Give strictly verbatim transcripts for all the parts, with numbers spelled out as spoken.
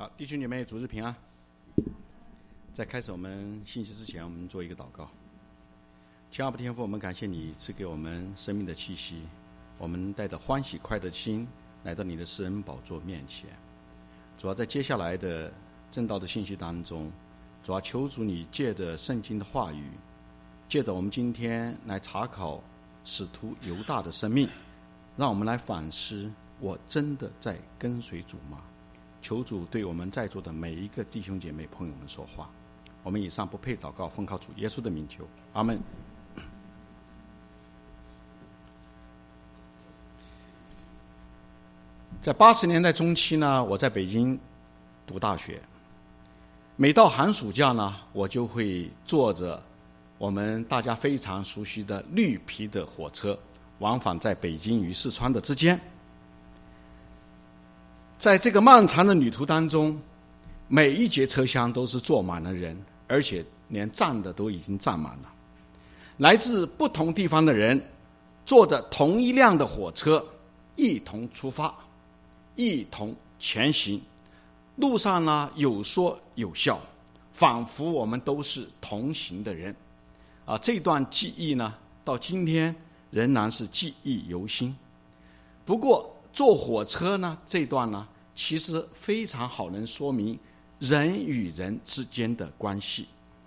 好，弟兄姐妹，主日平安。在开始我们信息之前，我们做一个祷告。亲爱的天父，我们感谢你赐给我们生命的气息，我们带着欢喜快乐的心来到你的施恩宝座面前。主要在接下来的正道的信息当中，主要求主你借着圣经的话语，借着我们今天来查考使徒犹大的生命，让我们来反思：我真的在跟随主吗？求主对我们在座的每一个弟兄姐妹朋友们说话。我们以上不配祷告，奉靠主耶稣的名求，阿们。在八十年代中期呢，我在北京读大学。每到寒暑假呢，我就会坐着我们大家非常熟悉的绿皮的火车，往返在北京与四川的之间。在这个漫长的旅途当中，每一节车厢都是坐满了人，而且连站的都已经站满了。来自不同地方的人坐着同一辆的火车，一同出发，一同前行。路上呢，有说有笑，仿佛我们都是同行的人。啊，这段记忆呢，到今天仍然是记忆犹新。不过坐火车呢，这段呢，其实非常好能说明人与人之间的关系。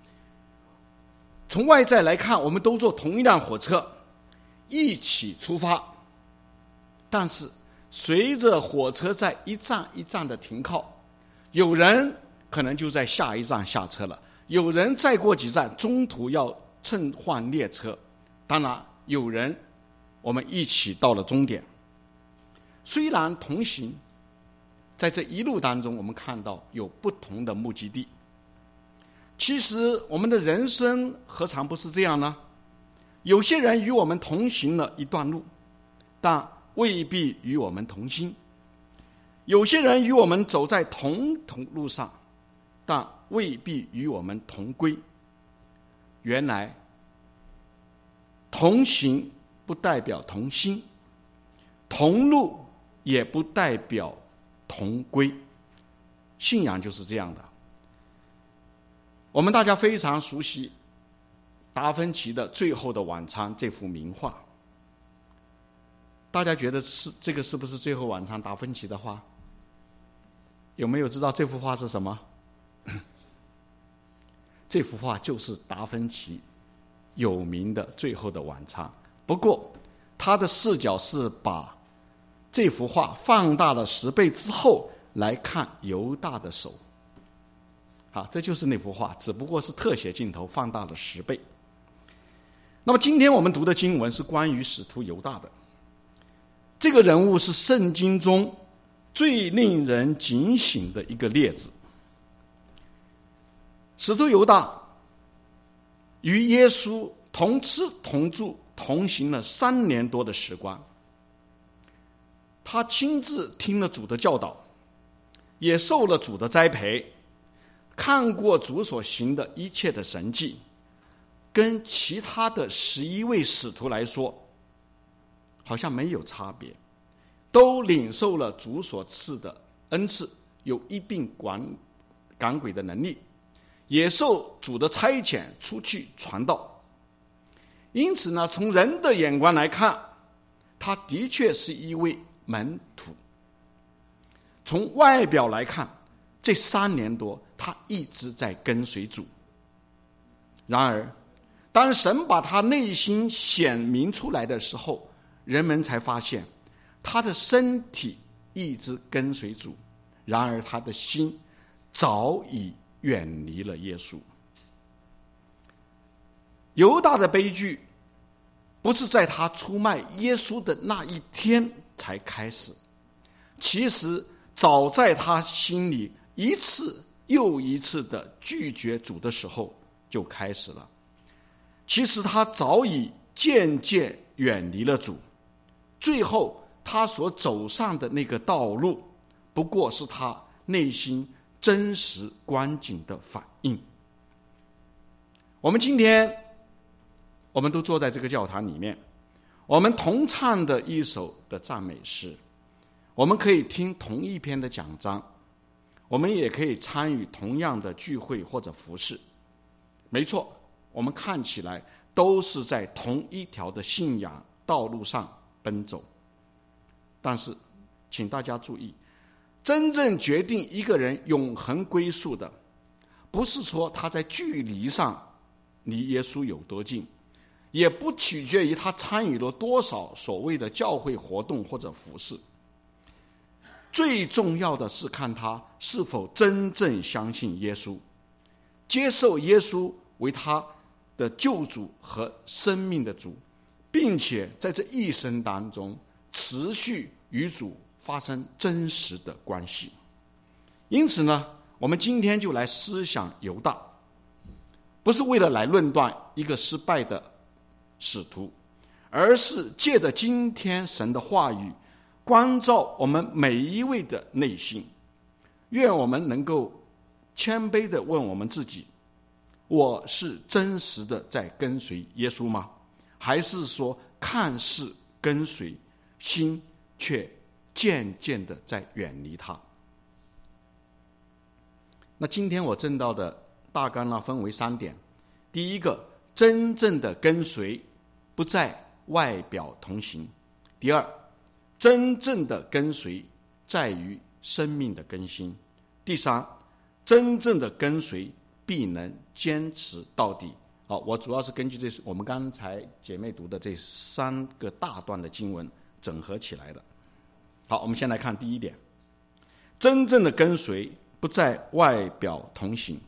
从外在来看，我们都坐同一辆火车，一起出发。但是随着火车在一站一站的停靠，有人可能就在下一站下车了，有人再过几站中途要乘换列车，当然有人我们一起到了终点。虽然同行，在这一路当中我们看到有不同的目的地。其实我们的人生何尝不是这样呢？有些人与我们同行了一段路，但未必与我们同心；有些人与我们走在同同路上，但未必与我们同归。原来同行不代表同心，同路也不代表同归。信仰就是这样的。我们大家非常熟悉达芬奇的《最后的晚餐》这幅名画。大家觉得是这个是不是《最后晚餐》达芬奇的画？有没有知道这幅画是什么？这幅画就是达芬奇有名的《最后的晚餐》。不过他的视角是把这幅画放大了十倍之后来看犹大的手。好，这就是那幅画，只不过是特写镜头放大了十倍。那么今天我们读的经文是关于使徒犹大的。这个人物是圣经中最令人警醒的一个例子。使徒犹大与耶稣同吃同住同行了三年多的时光。他亲自听了主的教导，也受了主的栽培，看过主所行的一切的神迹，跟其他的十一位使徒来说好像没有差别，都领受了主所赐的恩赐，有医病赶鬼的能力，也受主的差遣出去传道。因此呢，从人的眼光来看，他的确是一位门徒。从外表来看，这三年多他一直在跟随主。然而当神把他内心显明出来的时候，人们才发现他的身体一直跟随主，然而他的心早已远离了耶稣。犹大的悲剧不是在他出卖耶稣的那一天才开始，其实早在他心里一次又一次的拒绝主的时候就开始了。其实他早已渐渐远离了主，最后他所走上的那个道路，不过是他内心真实光景的反应。我们今天我们都坐在这个教堂里面，我们同唱的一首的赞美诗，我们可以听同一篇的讲章， 我们也可以参与同样的聚会或者服事。没错，我们看起来都是在同一条的信仰道路上奔走。但是请大家注意，真正决定一个人永恒归宿的，不是说他在距离上离耶稣有多近，也不取决于他参与了多少所谓的教会活动或者服事。最重要的是看他是否真正相信耶稣，接受耶稣为他的救主和生命的主，并且在这一生当中持续与主发生真实的关系。因此呢，我们今天就来思想犹大，不是为了来论断一个失败的使徒，而是借着今天神的话语关照我们每一位的内心。愿我们能够谦卑地问我们自己，我是真实的在跟随耶稣吗？还是说看似跟随，心却渐渐的在远离他？那今天我正道的大纲呢，分为三点。第一个，真正的跟随不在外表同行。第二，真正的跟随在于生命的更新。第三，真正的跟随必能坚持到底。好，我主要是根据这我们刚才姐妹读的这三个大段的经文整合起来的。好，我们先来看第一点，真正的跟随不在外表同行。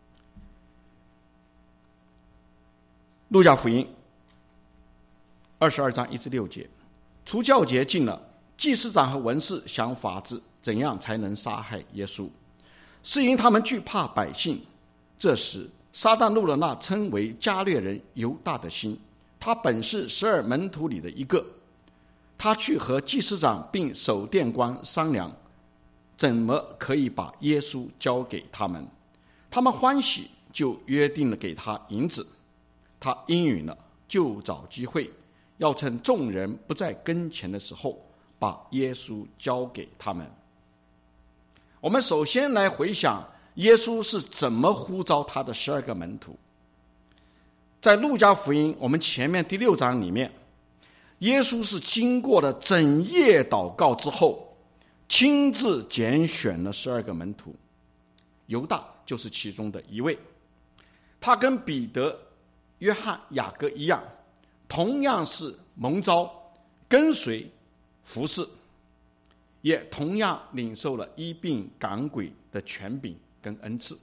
路加福音二十二章一至六节，除酵节近了，祭司长和文士想法子怎样才能杀害耶稣，是因他们惧怕百姓。这时撒旦入了那称为加略人犹大的心，他本是十二门徒里的一个。他去和祭司长并守殿官商量，怎么可以把耶稣交给他们。他们欢喜，就约定了给他银子。他应允了，就找机会，要趁众人不在跟前的时候，把耶稣交给他们。我们首先来回想耶稣是怎么呼召他的十二个门徒。在路加福音我们前面第六章里面，耶稣是经过了整夜祷告之后，亲自拣选了十二个门徒，犹大就是其中的一位。他跟彼得、约翰、雅各一样，同样是蒙召跟随服侍，也同样领受了医病赶鬼的权柄跟恩赐。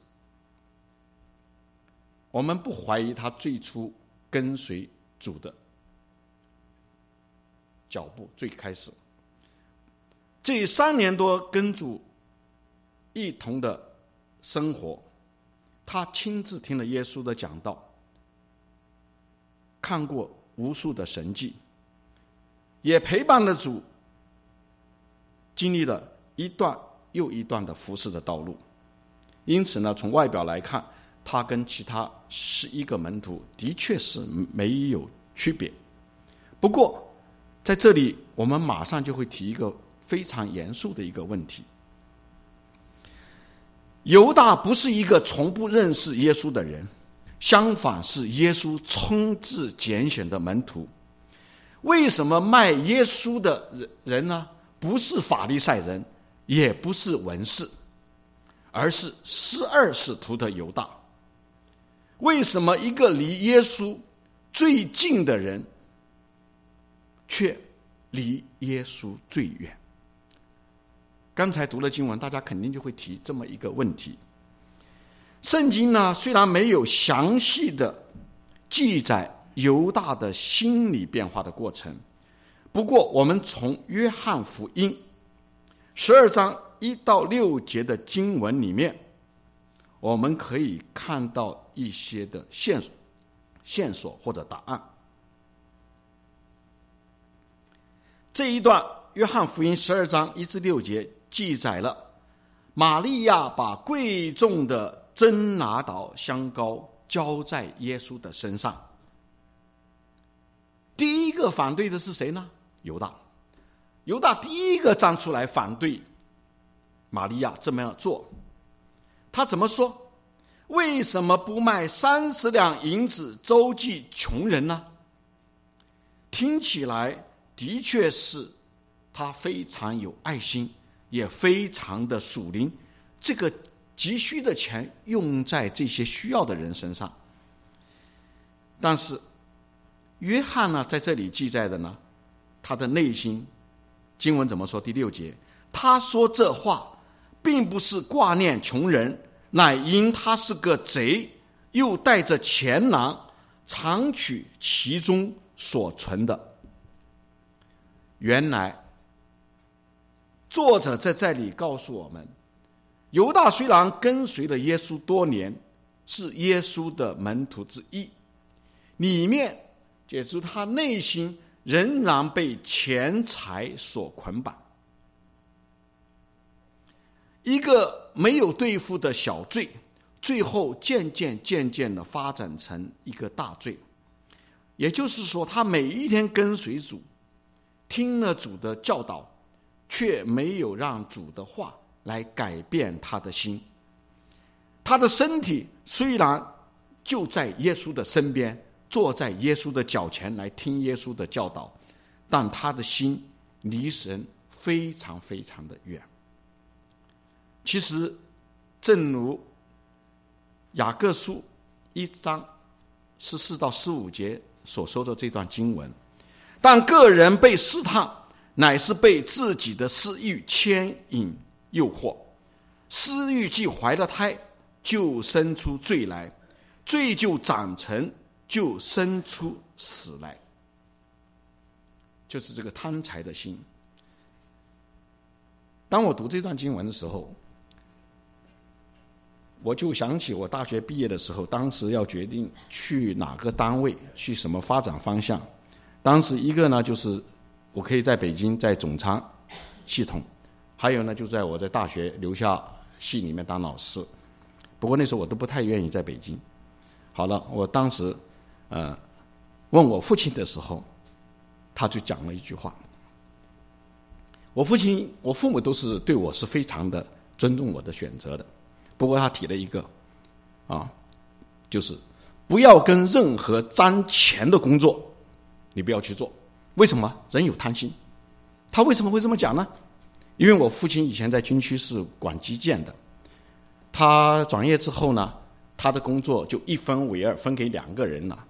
我们不怀疑他最初跟随主的脚步，最开始这三年多跟主一同的生活，他亲自听了耶稣的讲道，看过无数的神迹，也陪伴了主经历了一段又一段的服侍的道路。因此呢，从外表来看，他跟其他十一个门徒的确是没有区别。不过在这里我们马上就会提一个非常严肃的一个问题，犹大不是一个从不认识耶稣的人，相反是耶稣亲自拣选的门徒。为什么卖耶稣的人呢？不是法利赛人，也不是文士，而是十二使徒的犹大。为什么一个离耶稣最近的人却离耶稣最远？刚才读了经文，大家肯定就会提这么一个问题。圣经呢，虽然没有详细的记载犹大的心理变化的过程，不过我们从约翰福音十二章一到六节的经文里面，我们可以看到一些的线索线索或者答案。这一段约翰福音十二章一至六节记载了玛利亚把贵重的真拿岛香膏浇在耶稣的身上。第一个反对的是谁呢？犹大。犹大第一个站出来反对玛利亚这么样做， 他怎么说？为什么不卖三十两银子周济穷人呢？听起来的确是他非常有爱心，也非常的属灵，这个急需的钱用在这些需要的人身上。但是约翰呢，在这里记载的呢，他的内心，经文怎么说？第六节，他说这话并不是挂念穷人，乃因他是个贼，又带着钱囊，常取其中所存的。原来作者在这里告诉我们，犹大虽然跟随了耶稣多年，是耶稣的门徒之一，里面解出他内心仍然被钱财所捆绑。一个没有对付的小罪，最后渐渐渐渐的发展成一个大罪。也就是说，他每一天跟随主，听了主的教导，却没有让主的话来改变他的心。他的身体虽然就在耶稣的身边，坐在耶稣的脚前来听耶稣的教导，但他的心离神非常非常的远。其实正如雅各书一章十四到十五节所说的这段经文，但个人被试探，乃是被自己的私欲牵引诱惑，私欲既怀了胎，就生出罪来，罪就长成，就生出死来。就是这个贪财的心。当我读这段经文的时候，我就想起我大学毕业的时候，当时要决定去哪个单位，去什么发展方向。当时一个呢，就是我可以在北京在总仓系统，还有呢，就在我在大学留下系里面当老师。不过那时候我都不太愿意在北京。好了，我当时呃问我父亲的时候，他就讲了一句话。我父亲我父母都是对我是非常的尊重我的选择的，不过他提了一个啊，就是不要跟任何沾钱的工作你不要去做。为什么？人有贪心。他为什么会这么讲呢？因为我父亲以前在军区是管基建的，他转业之后呢，他的工作就一分为二，分给两个人了。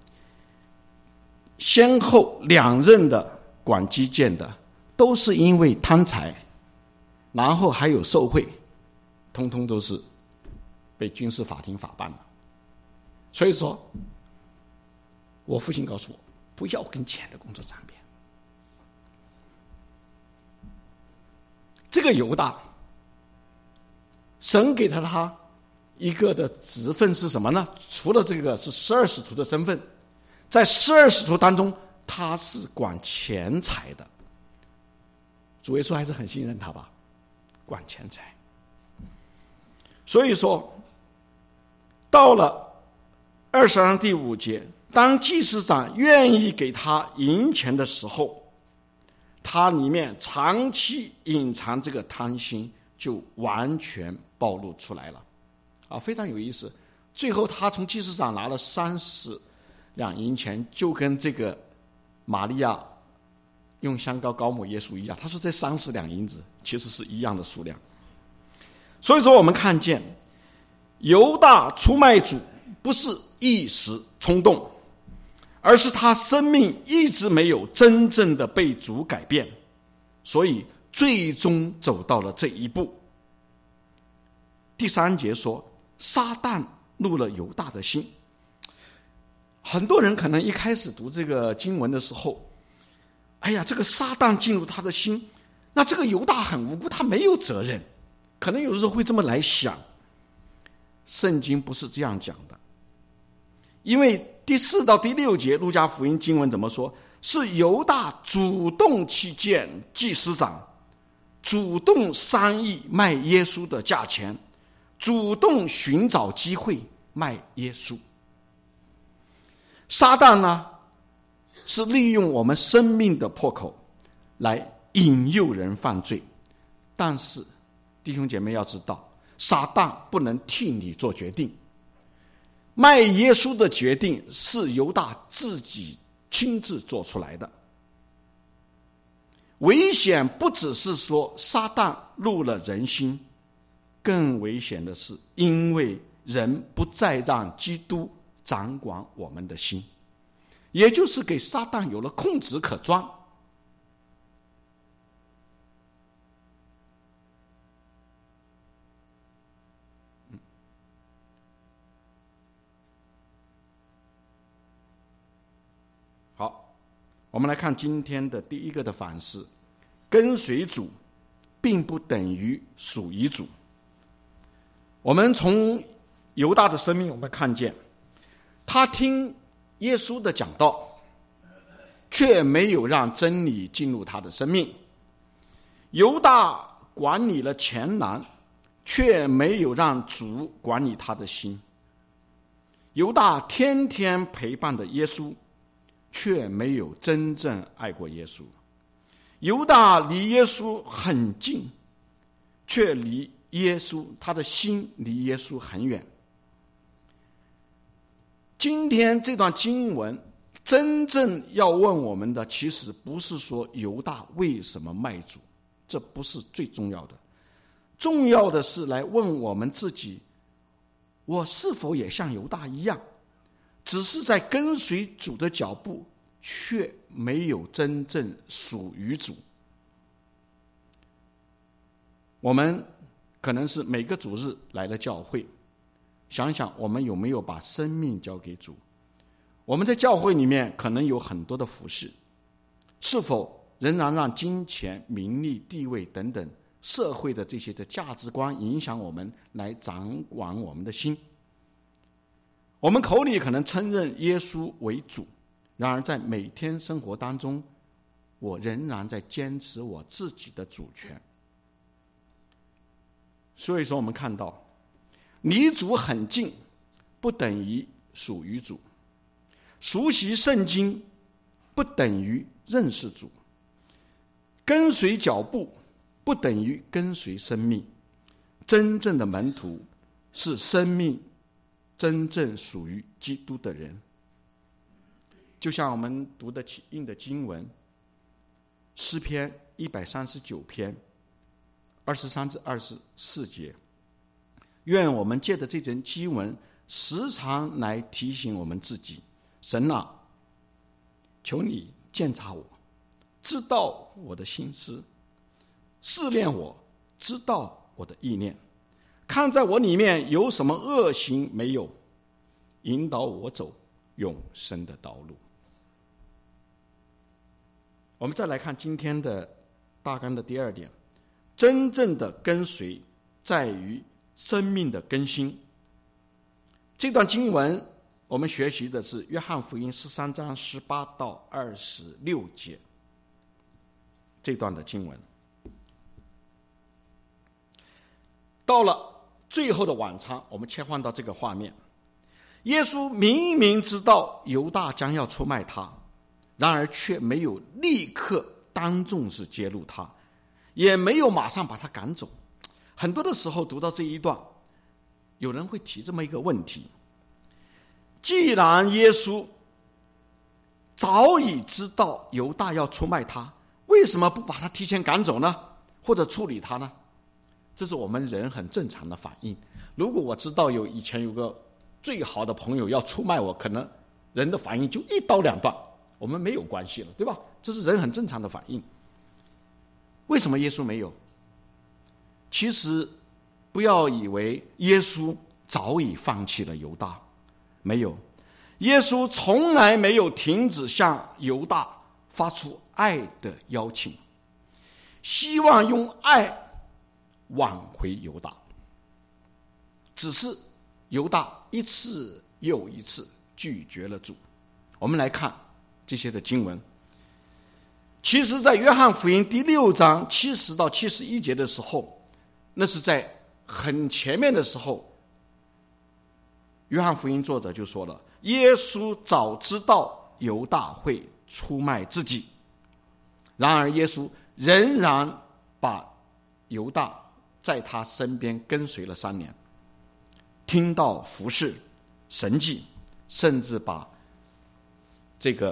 先后两任的管基建的都是因为贪财，然后还有受贿，通通都是被军事法庭法办了。所以说我父亲告诉我，不要跟钱的工作沾边。这个犹大，神给他他一个的职分是什么呢？除了这个是十二使徒的身份，在十二使徒当中，他是管钱财的。主耶稣还是很信任他吧，管钱财。所以说到了二十章第五节，当祭司长愿意给他银钱的时候，他里面长期隐藏这个贪心就完全暴露出来了啊，非常有意思。最后他从祭司长拿了三十两银钱，就跟这个玛利亚用香膏膏抹耶稣一样，他说这三十两银子其实是一样的数量。所以说我们看见犹大出卖主不是一时冲动，而是他生命一直没有真正的被主改变，所以最终走到了这一步。第三节说，撒旦入了犹大的心。很多人可能一开始读这个经文的时候，哎呀，这个撒旦进入他的心，那这个犹大很无辜，他没有责任，可能有时候会这么来想。圣经不是这样讲的，因为第四到第六节路加福音经文怎么说？是犹大主动去见祭司长，主动商议卖耶稣的价钱，主动寻找机会卖耶稣。撒旦呢，是利用我们生命的破口来引诱人犯罪。但是弟兄姐妹要知道， 撒旦不能替你做决定。卖耶稣的决定是犹大自己亲自做出来的。危险不只是说撒旦入了人心，更危险的是因为人不再让基督掌管我们的心，也就是给撒旦有了空子可钻。好，我们来看今天的第一个的反思：跟随主并不等于属于主。我们从犹大的生命，我们看见他听耶稣的讲道，却没有让真理进入他的生命。犹大管理了钱囊，却没有让主管理他的心。犹大天天陪伴着耶稣，却没有真正爱过耶稣。犹大离耶稣很近，却离耶稣，他的心离耶稣很远。今天这段经文真正要问我们的，其实不是说犹大为什么卖主，这不是最重要的。重要的是来问我们自己，我是否也像犹大一样，只是在跟随主的脚步，却没有真正属于主。我们可能是每个主日来了教会，想想我们有没有把生命交给主。我们在教会里面可能有很多的服事，是否仍然让金钱、名利、地位等等社会的这些的价值观影响我们，来掌管我们的心？我们口里可能承认耶稣为主，然而在每天生活当中，我仍然在坚持我自己的主权。所以说我们看到离主很近不等于属于主，熟悉圣经不等于认识主，跟随脚步不等于跟随生命。真正的门徒是生命真正属于基督的人。就像我们读的起印的经文，诗篇一百三十九篇二十三至二十四节，愿我们借着这卷经文时常来提醒我们自己，神啊，求你鉴察我，知道我的心思，试炼我，知道我的意念，看在我里面有什么恶行没有，引导我走永生的道路。我们再来看今天的大纲的第二点，真正的跟随在于生命的更新。这段经文我们学习的是约翰福音十三章十八到二十六节这段的经文。到了最后的晚餐，我们切换到这个画面，耶稣明明知道犹大将要出卖他，然而却没有立刻当众是揭露他，也没有马上把他赶走。很多的时候读到这一段，有人会提这么一个问题，既然耶稣早已知道犹大要出卖他，为什么不把他提前赶走呢？或者处理他呢？这是我们人很正常的反应。如果我知道有以前有个最好的朋友要出卖我，可能人的反应就一刀两断，我们没有关系了，对吧？这是人很正常的反应。为什么耶稣没有？其实不要以为耶稣早已放弃了犹大，没有，耶稣从来没有停止向犹大发出爱的邀请，希望用爱挽回犹大。只是犹大一次又一次拒绝了主。我们来看这些的经文，其实在约翰福音第六章七十到七十一节的时候，那是在很前面的时候，约翰福音作者就说了，耶稣早知道犹大会出卖自己，然而耶稣仍然把犹大在他身边跟随了三年，听到服事神迹，甚至把这个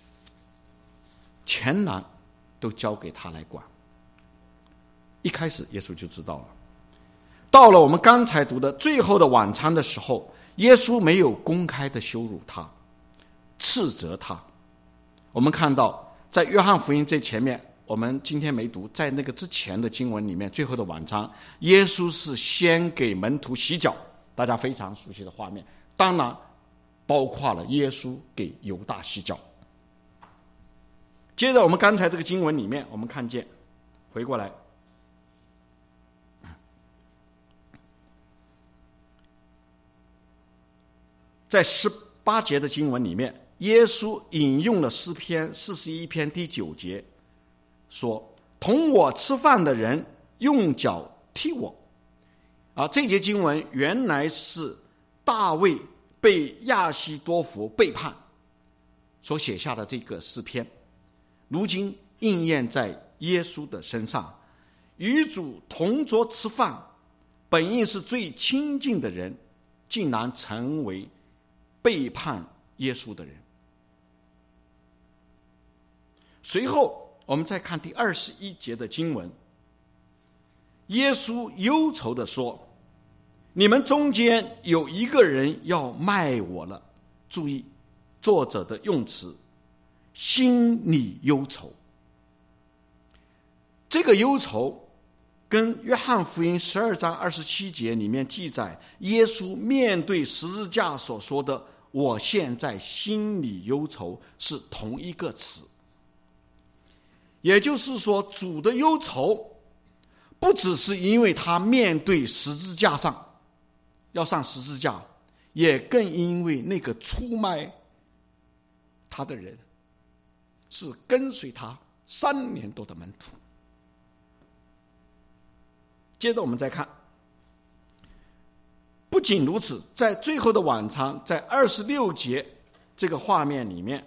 全然都交给他来管。一开始耶稣就知道了。到了我们刚才读的最后的晚餐的时候，耶稣没有公开的羞辱他，斥责他。我们看到在约翰福音最前面，我们今天没读，在那个之前的经文里面，最后的晚餐，耶稣是先给门徒洗脚，大家非常熟悉的画面，当然包括了耶稣给犹大洗脚。接着我们刚才这个经文里面，我们看见回过来，在十八节的经文里面，耶稣引用了诗篇四十一篇第九节，说同我吃饭的人用脚踢我。啊，这节经文原来是大卫被亚希多弗背叛所写下的这个诗篇，如今应验在耶稣的身上。与主同桌吃饭，本应是最亲近的人，竟然成为背叛耶稣的人。随后我们再看第二十一节的经文，耶稣忧愁地说，你们中间有一个人要卖我了。注意作者的用词，心里忧愁。这个忧愁跟约翰福音十二章二十七节里面记载耶稣面对十字架所说的我现在心里忧愁是同一个词。也就是说，主的忧愁不只是因为他面对十字架上要上十字架，也更因为那个出卖他的人是跟随他三年多的门徒。接着我们再看，不仅如此，在最后的晚餐，在二十六节这个画面里面，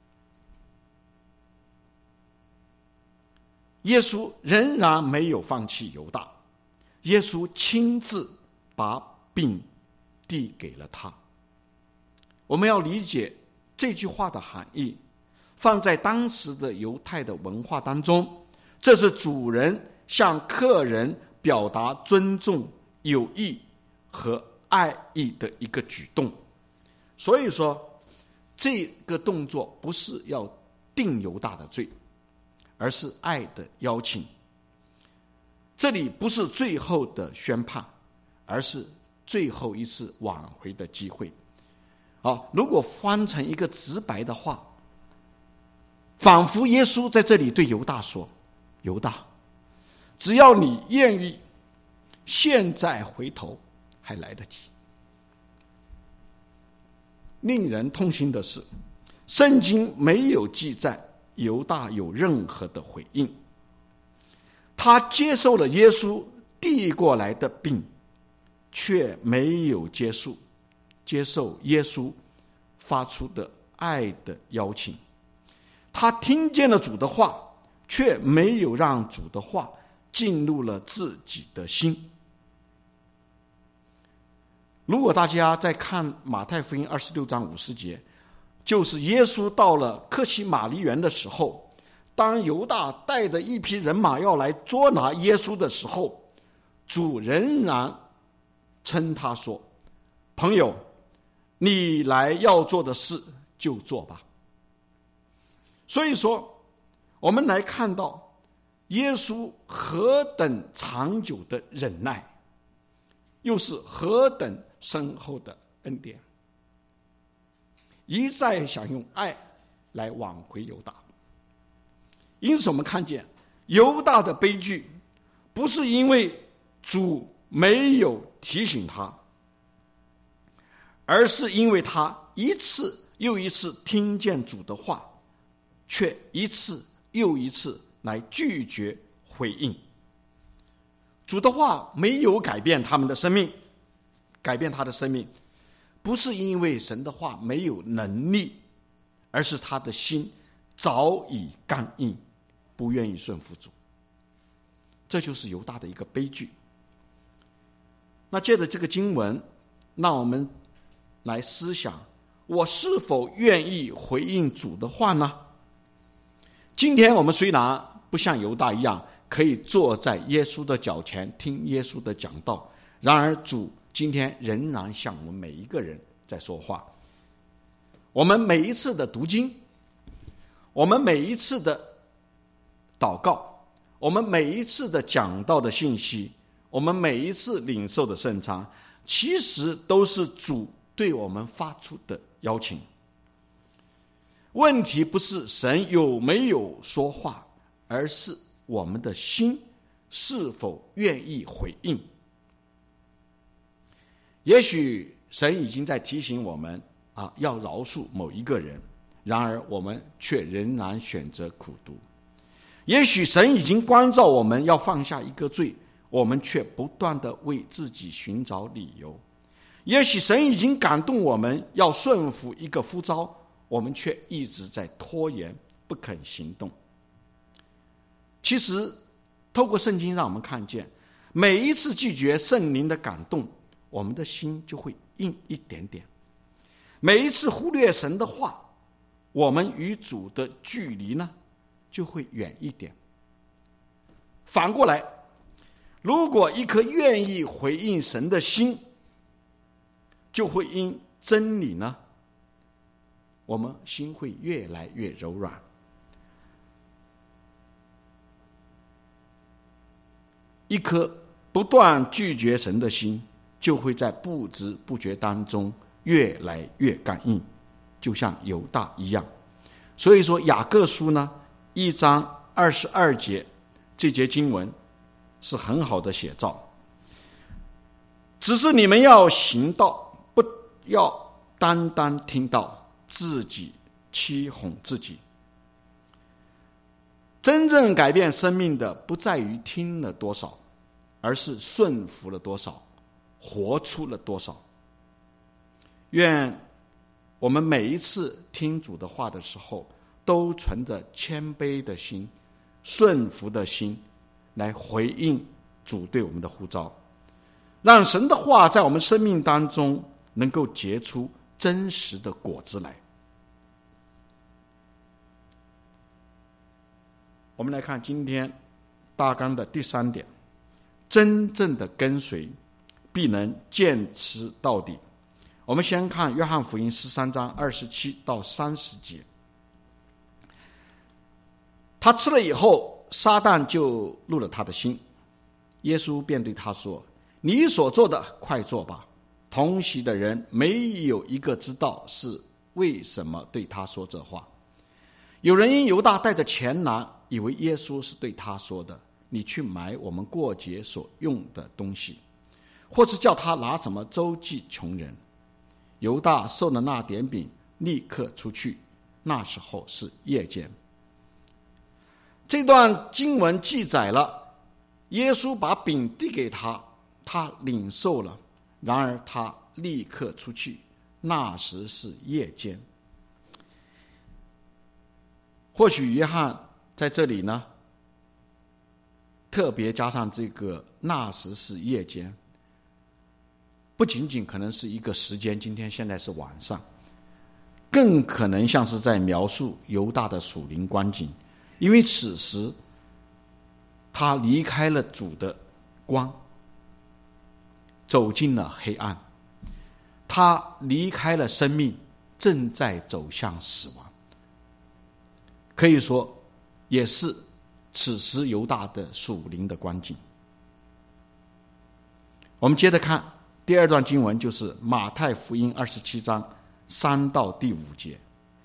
耶稣仍然没有放弃犹大，耶稣亲自把饼递给了他。我们要理解这句话的含义，放在当时的犹太的文化当中，这是主人向客人表达尊重、友谊和爱意的一个举动。所以说这个动作不是要定犹大的罪，而是爱的邀请。这里不是最后的宣判，而是最后一次挽回的机会。啊，如果翻成一个直白的话，仿佛耶稣在这里对犹大说，犹大，只要你愿意，现在回头还来得及。令人痛心的是，圣经没有记载犹大有任何的回应。他接受了耶稣递过来的饼，却没有接受接受耶稣发出的爱的邀请。他听见了主的话，却没有让主的话进入了自己的心。如果大家在看马太福音二十六章五十节，就是耶稣到了客西马尼园的时候，当犹大带着一批人马要来捉拿耶稣的时候，主仍然称他说，朋友，你来要做的事就做吧。所以说我们来看到耶稣何等长久的忍耐，又是何等深厚的恩典，一再想用爱来挽回犹大。因此我们看见犹大的悲剧不是因为主没有提醒他，而是因为他一次又一次听见主的话，却一次又一次来拒绝回应。主的话没有改变他们的生命，改变他的生命不是因为神的话没有能力，而是他的心早已刚硬，不愿意顺服主。这就是犹大的一个悲剧。 那借着这个经文，让我们来思想，我是否愿意回应主的话呢？今天我们虽然不像犹大一样可以坐在耶稣的脚前听耶稣的讲道，然而主今天仍然向我们每一个人在说话。我们每一次的读经，我们每一次的祷告，我们每一次的讲道的信息，我们每一次领受的圣餐，其实都是主对我们发出的邀请。问题不是神有没有说话，而是我们的心是否愿意回应。也许神已经在提醒我们啊，要饶恕某一个人，然而我们却仍然选择苦读。也许神已经关照我们要放下一个罪，我们却不断地为自己寻找理由。也许神已经感动我们要顺服一个呼召，我们却一直在拖延，不肯行动。其实透过圣经让我们看见，每一次拒绝圣灵的感动，我们的心就会硬一点点。每一次忽略神的话，我们与主的距离呢就会远一点。反过来，如果一颗愿意回应神的心，就会因真理呢，我们心会越来越柔软。一颗不断拒绝神的心，就会在不知不觉当中越来越刚硬，就像犹大一样。所以说雅各书呢一章二十二节这节经文是很好的写照。只是你们要行道，不要单单听到，自己欺哄自己。真正改变生命的不在于听了多少，而是顺服了多少，活出了多少。愿我们每一次听主的话的时候，都存着谦卑的心、顺服的心来回应主对我们的呼召，让神的话在我们生命当中能够结出真实的果子来。我们来看今天大纲的第三点，真正的跟随必能坚持到底。我们先看约翰福音十三章二十七到三十节。他吃了以后，撒旦就入了他的心，耶稣便对他说，你所做的快做吧。同席的人没有一个知道是为什么对他说这话。有人因犹大带着钱来，以为耶稣是对他说的，你去买我们过节所用的东西，或是叫他拿什么周济穷人。犹大受了那点饼，立刻出去，那时候是夜间。这段经文记载了耶稣把饼递给他，他领受了，然而他立刻出去，那时是夜间。或许约翰在这里呢特别加上这个那时是夜间，不仅仅可能是一个时间，今天现在是晚上，更可能像是在描述犹大的属灵光景。因为此时他离开了主的光，走进了黑暗，他离开了生命，正在走向死亡。可以说也是此时犹大的属灵的光景。我们接着看第二段经文，就是马太福音二十七章三到第五节。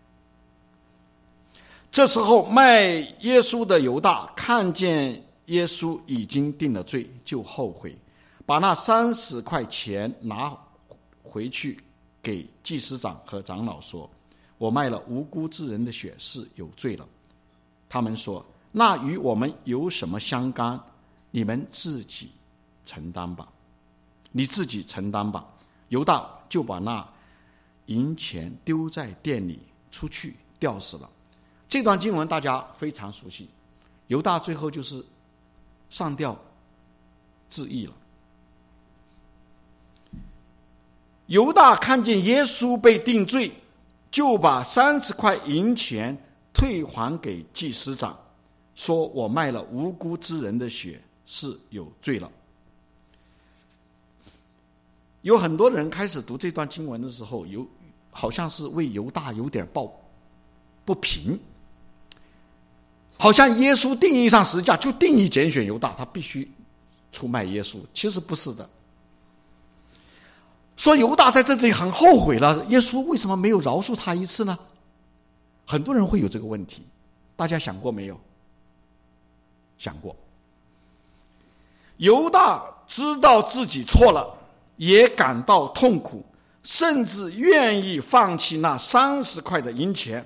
这时候卖耶稣的犹大看见耶稣已经定了罪，就后悔，把那三十块钱拿回去给祭司长和长老说，我卖了无辜之人的血是有罪了。他们说，那与我们有什么相干？你们自己承担吧，你自己承担吧。犹大就把那银钱丢在店里，出去吊死了。这段经文大家非常熟悉，犹大最后就是上吊自缢了。 犹大看见耶稣被定罪，就把三十块银钱退还给祭司长，说我卖了无辜之人的血，是有罪了。有很多人开始读这段经文的时候，有好像是为犹大有点抱不平，好像耶稣定义上十架就定义拣选犹大，他必须出卖耶稣。其实不是的，说犹大在这里很后悔了，耶稣为什么没有饶恕他一次呢？很多人会有这个问题，大家想过没有？想过。犹大知道自己错了，也感到痛苦，甚至愿意放弃那三十块的银钱。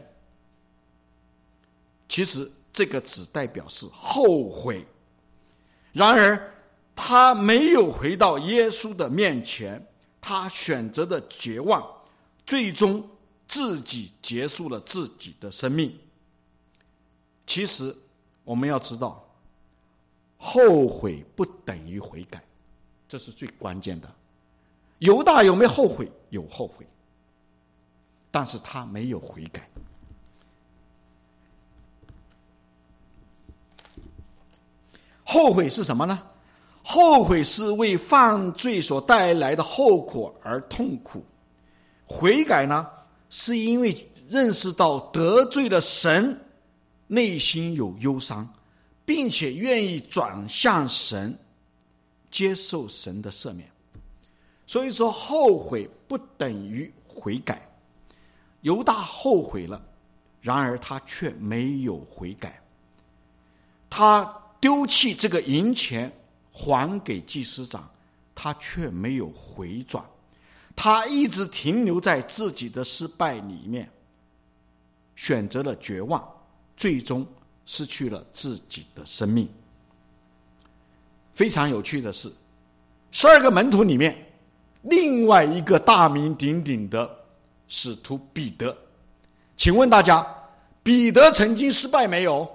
其实这个只代表是后悔。然而他没有回到耶稣的面前，他选择的绝望，最终自己结束了自己的生命。其实我们要知道，后悔不等于悔改，这是最关键的。犹大有没有后悔？有后悔，但是他没有悔改。后悔是什么呢？后悔是为犯罪所带来的后果而痛苦。悔改呢，是因为认识到得罪了神，内心有忧伤，并且愿意转向神，接受神的赦免。所以说后悔不等于悔改。犹大后悔了，然而他却没有悔改。他丢弃这个银钱还给祭司长，他却没有回转，他一直停留在自己的失败里面，选择了绝望，最终失去了自己的生命。非常有趣的是，十二个门徒里面，另外一个大名鼎鼎的使徒彼得，请问大家，彼得曾经失败没有？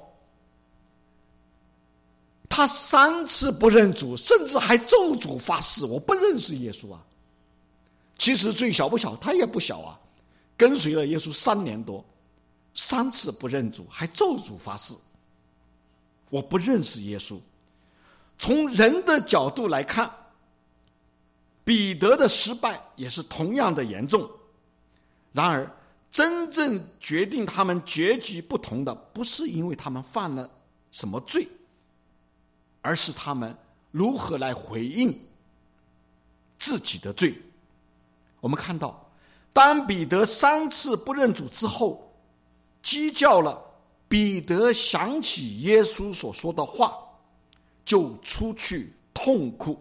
他三次不认主，甚至还咒主发誓，我不认识耶稣啊。其实最小不小，他也不小啊，跟随了耶稣三年多，三次不认主，还咒主发誓，我不认识耶稣。从人的角度来看，彼得的失败也是同样的严重。然而真正决定他们结局不同的，不是因为他们犯了什么罪，而是他们如何来回应自己的罪。我们看到，当彼得三次不认主之后，鸡叫了，彼得想起耶稣所说的话，就出去痛哭。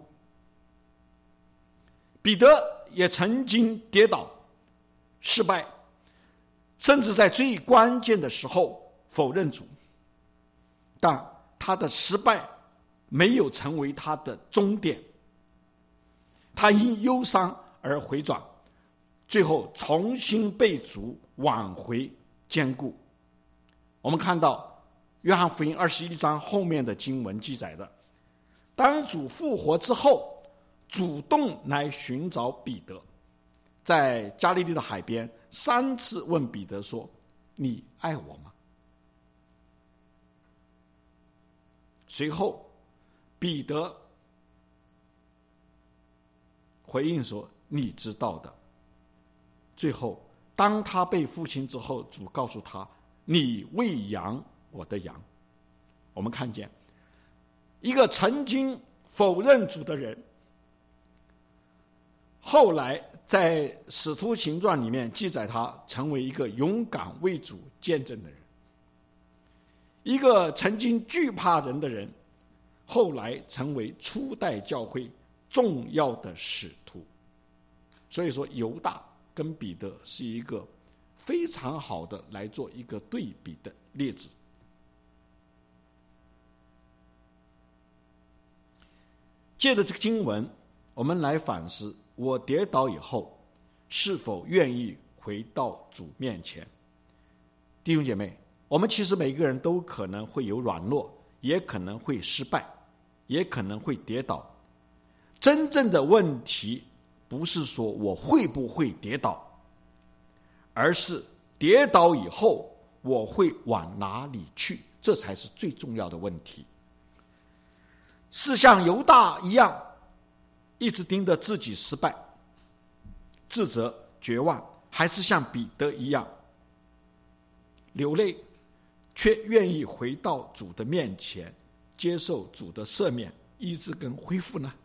彼得也曾经跌倒失败，甚至在最关键的时候否认主，但他的失败没有成为他的终点，他因忧伤而回转，最后重新被主挽回坚固。我们看到约翰福音二十一章后面的经文记载的，当主复活之后，主动来寻找彼得，在加利利的海边三次问彼得说，你爱我吗？随后彼得回应说，你知道的。最后当他被父亲之后，主告诉他，你喂养我的羊。我们看见一个曾经否认主的人，后来在使徒行传里面记载他成为一个勇敢为主见证的人，一个曾经惧怕人的人，后来成为初代教会重要的使徒。所以说犹大跟彼得是一个非常好的来做一个对比的例子。借着这个经文，我们来反思，我跌倒以后是否愿意回到主面前。弟兄姐妹，我们其实每个人都可能会有软弱，也可能会失败，也可能会跌倒。真正的问题不是说我会不会跌倒，而是跌倒以后我会往哪里去，这才是最重要的问题。是像犹大一样一直盯着自己失败、自责、绝望，还是像彼得一样流泪，却愿意回到主的面前，接受主的赦免、医治跟恢复呢？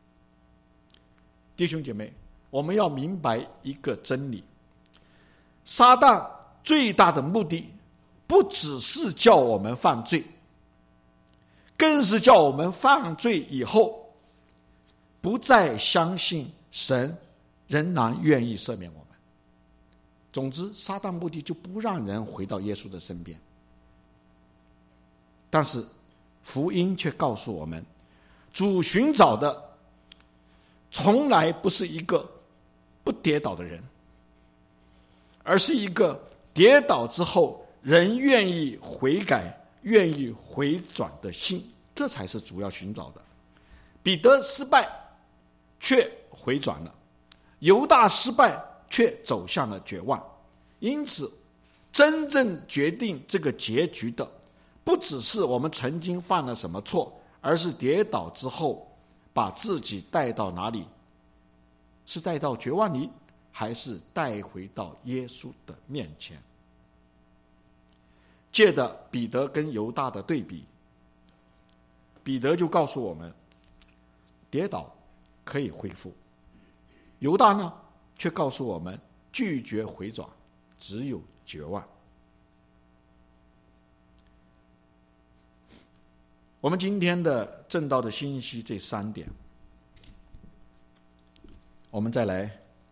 弟兄姐妹，我们要明白一个真理，撒旦最大的目的不只是叫我们犯罪，更是叫我们犯罪以后不再相信神仍然愿意赦免我们。总之，撒旦目的就不让人回到耶稣的身边。但是福音却告诉我们，主寻找的从来不是一个不跌倒的人，而是一个跌倒之后人愿意悔改、愿意回转的心，这才是主要寻找的。彼得失败却回转了，犹大失败却走向了绝望。因此真正决定这个结局的不只是我们曾经犯了什么错，而是跌倒之后把自己带到哪里，是带到绝望里，还是带回到耶稣的面前。借着彼得跟犹大的对比，彼得就告诉我们，跌倒可以恢复，犹大呢却告诉我们，拒绝回转只有绝望。我们今天的正道的信息这三点，我们再来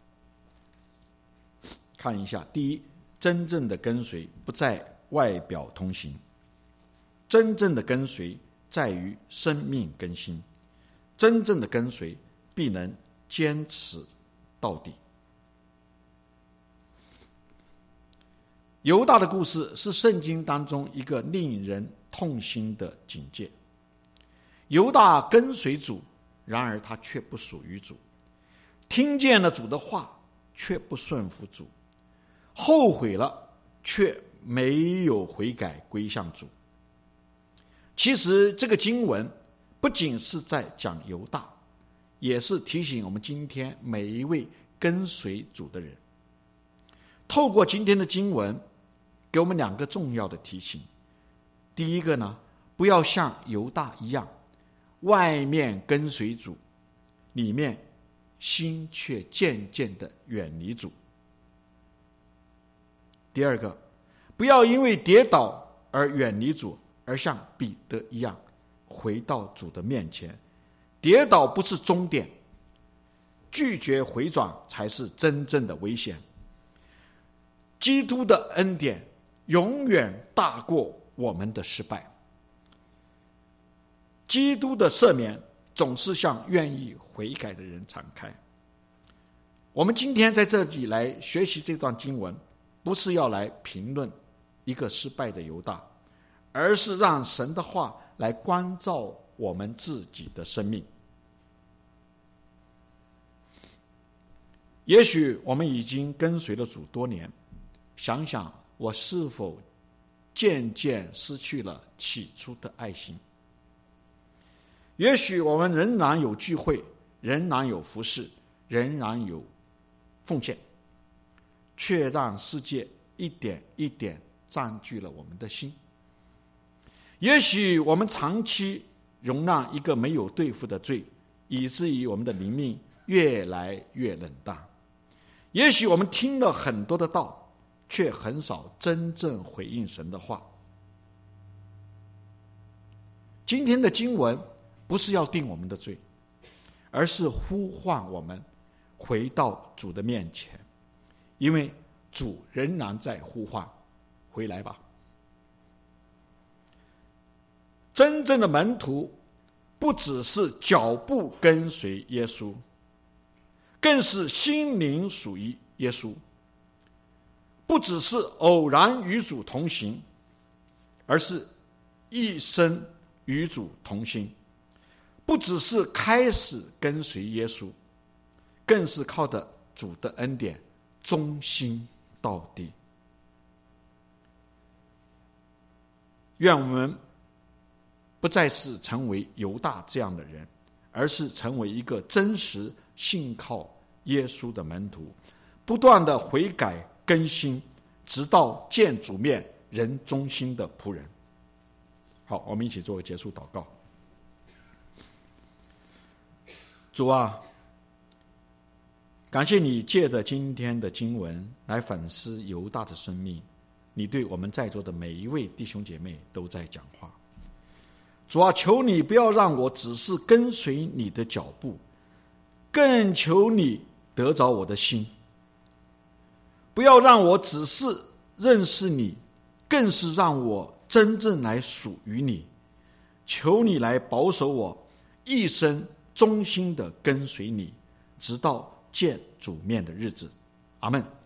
看一下。第一，真正的跟随不在外表通行，真正的跟随在于生命更新，真正的跟随必能坚持到底。犹大的故事是圣经当中一个令人痛心的警戒。犹大跟随主，然而他却不属于主，听见了主的话却不顺服主，后悔了却没有悔改归向主。其实这个经文不仅是在讲犹大，也是提醒我们今天每一位跟随主的人。透过今天的经文给我们两个重要的提醒。第一个呢，不要像犹大一样，外面跟随主，里面心却渐渐的远离主。第二个，不要因为跌倒而远离主，而像彼得一样回到主的面前。跌倒不是终点，拒绝回转才是真正的危险。基督的恩典永远大过我们的失败，基督的赦免总是向愿意悔改的人敞开。我们今天在这里来学习这段经文，不是要来评论一个失败的犹大，而是让神的话来关照我们自己的生命。也许我们已经跟随了主多年，想想我是否渐渐失去了起初的爱心。也许我们仍然有聚会，仍然有服事，仍然有奉献，却让世界一点一点占据了我们的心。也许我们长期容纳一个没有对付的罪，以至于我们的灵命越来越冷淡。也许我们听了很多的道，却很少真正回应神的话。今天的经文不是要定我们的罪，而是呼唤我们回到主的面前，因为主仍然在呼唤，回来吧。真正的门徒不只是脚步跟随耶稣，更是心灵属于耶稣。不只是偶然与主同行，而是一生与主同行。不只是开始跟随耶稣， 更是靠着主的恩典忠心到底。愿我们不再是成为犹大这样的人，而是成为一个真实信靠耶稣的门徒，不断的悔改更新，直到见主面人忠心的仆人。好，我们一起做个结束祷告。主啊，感谢你借着今天的经文来反思犹大的生命，你对我们在座的每一位弟兄姐妹都在讲话。主啊，求你不要让我只是跟随你的脚步，更求你得着我的心，不要让我只是认识你，更是让我真正来属于你。求你来保守我一生忠心的跟随你，直到见主面的日子。阿们。